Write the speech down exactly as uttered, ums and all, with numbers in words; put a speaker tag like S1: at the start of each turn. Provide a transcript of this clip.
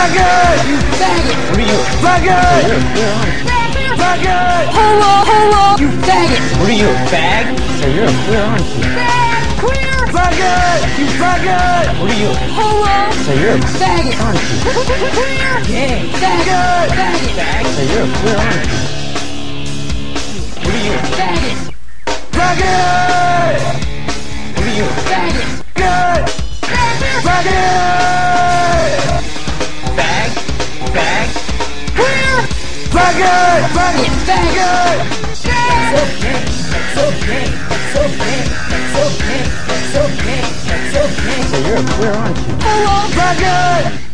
S1: Faggot! You faggot! What are you? Faggot! Faggot! Homo! Homo! You faggot! What are you, a fag? So you're a queer, aren't you? Fag! Queer! Faggot! You faggot! What are you? Homo! So you're a faggot, aren't you? Queer! Yeah! Faggot! Faggot! Fag! So you're a queer, aren't you? What are you? Faggot! Faggot! What are you? Faggot! Faggot! Faggot! Fag! Fag! Queer! Faggot! Faggot! Faggot! It's okay, it's okay, it's okay, it's okay, it's okay, it's okay. So you're a queer, aren't you? Hello, faggot!